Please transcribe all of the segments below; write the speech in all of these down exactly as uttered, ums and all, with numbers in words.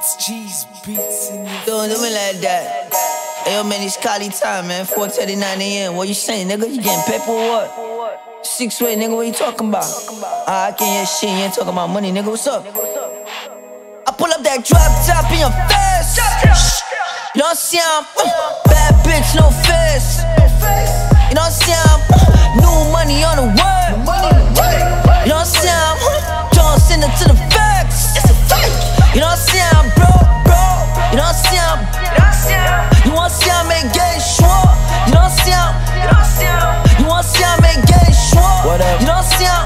beats, G's beats in your Don't do me like that. Hey, yo, man, it's Cali time, man. four thirty-nine a m What you saying, nigga? You getting paper or what? Six way, nigga, what you talking about? Ah, I can't hear shit, you ain't talking about money, nigga. What's up? I pull up that drop top in your face. You know what I'm saying? Bad bitch, no face. You know what I'm saying? New money on the way. You know what I'm saying? Don't send it to the facts. You know what I'm saying, bro, bro? You know what I'm saying? You want to see I make gay sure? You know what I'm saying? You want to see I make gay sure? You know what I'm saying?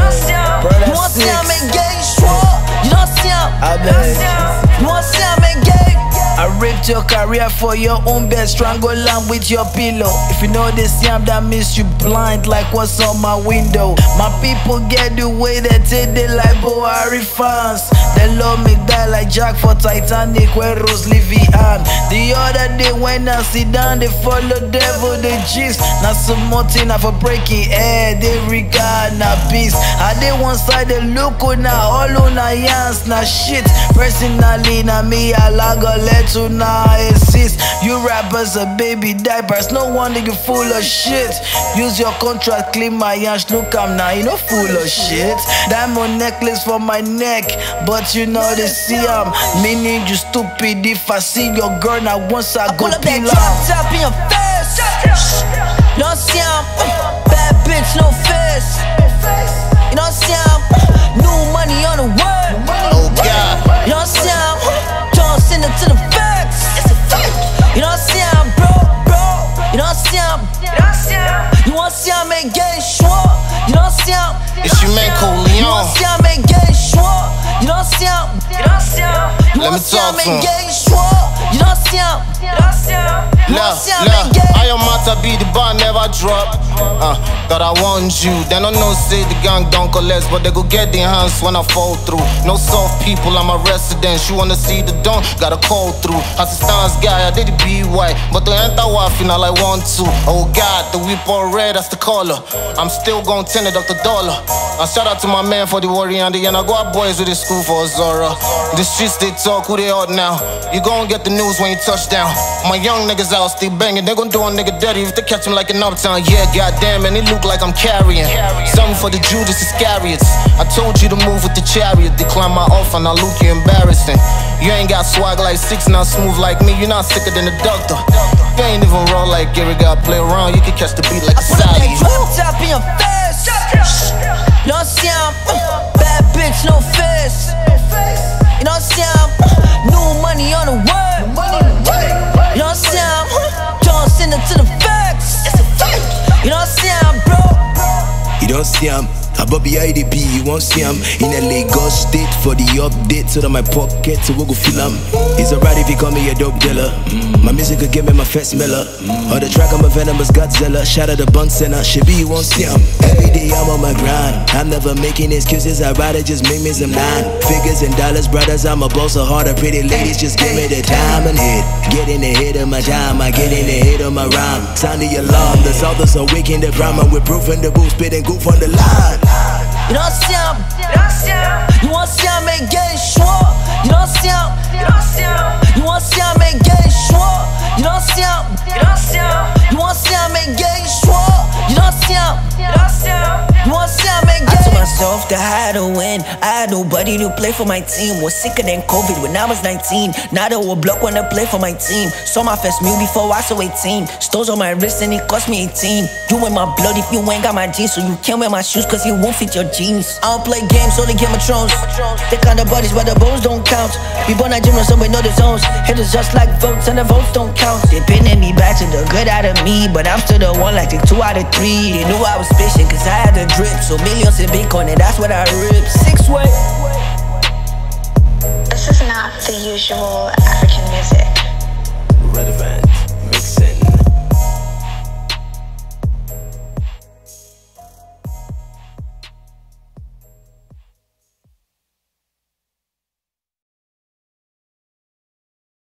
You want to see I make gay sure? You know what I'm saying? You want to see I make gay? I ripped your career for your own bed, strangle am with your pillow. If you know this yam, that means you blind like what's on my window. My people get the way they take they like Buhari fans. They love me die like Jack for Titanic where Rose Livian. The other day when I sit down, they follow devil, the gist. Now some more thing for breaking air, they regard na peace. I did one side they look now, all on a yans na shit. Personally na me I like a let to now exist. You rappers are baby diapers, no wonder you full of shit. Use your contract, clean my yansh, look I'm now, you know full of shit. Diamond necklace for my neck, but you know they see I'm meaning you stupid. If I see your girl now once I, I go peel off. Top in your face. You know what I'm saying? Bad bitch, no face. You know what I'm saying? New money on the way. Oh God. You know what I'm saying? Don't send it to the facts. You know what I'm saying, bro, bro? You know what I'm saying? You want to see I make gay sure? You know what I'm saying? It's your man Coleon. You want to see I make gay sure? You know what I'm saying? You Let want me to see I talk to make him. gay sure? You know what I'm saying? Look, look, I am out to be the bar, never drop. Uh, that I want you. They don't know, say the gang don't collect, but they go get their hands when I fall through. No soft people, I'm a resident. You wanna see the dawn, gotta call through. Assistance guy, I did the B Y, but to enter what final I want to. Oh God, the whip all red, that's the color. I'm still gon' ten it Doctor Dollar. I shout out to my man for the warrior and the end. I go out boys with the school for Zora. The streets they talk, who they out now? You gon' get the news when you touch down. My young niggas out still banging, they gon' do a nigga dirty if they catch him like in uptown. Yeah, goddamn, and it look like I'm carrying something for the Judas Iscariots. I told you to move with the chariot, decline my offer, now look you embarrassing. You ain't got swag like six, not smooth like me. You not sicker than a doctor. You ain't even raw like Gary. Got play around, you can catch the beat like a Saudi. Drop top in your face. You know what I'm saying? Bad bitch, no face. You know what I'm saying? New money on the way. You know what I'm saying? Don't send it to the facts. You know what I'm saying, bro? You don't see him, I Bobby I D P, you won't see him. In a Lagos state for the update, so that my pocket to go feel him. It's alright if you call me a dope dealer. My music could give me my first miller. On the track I'm a venomous Godzilla. Shout out the bunk center, should be you won't see him. Every day I'm on my grind, I'm never making excuses, I'd rather just make me some nine figures and dollars, brothers, I'm a boss of harder. Pretty ladies, just give me the time and hit. Get in the head of my time, I get in the head of my rhyme. Sound the alarm, the authors awaken the drama. We're proof in the booth, spitting goof on the line. You know what I'm saying? You want to see I make gay sure? You know what I'm saying? You want to see I make gay sure? You know what I'm saying? You want to see I make gay sure? You know what I'm saying? You want to see I make gay? I told myself that I had to win. I had nobody to play for my team. Was sicker than COVID when I was nineteen. Now they will block when I play for my team. Saw my first meal before I saw eighteen. Stones on my wrist and it cost me eighteen. You in my blood if you ain't got my jeans. So you can't wear my shoes cause it won't fit your jeans. I don't play games, only Game of Thrones. They kind of bodies but the bones don't count. We born a gym and somebody know the zones. Haters just like votes and the votes don't count. They pinning me back to the good out of me, but I'm still the one like the two out of three. They knew I was patient cause I had the drip. So millions in Bitcoin and that's what I rip. Six way. This is not the usual African music. Relevant.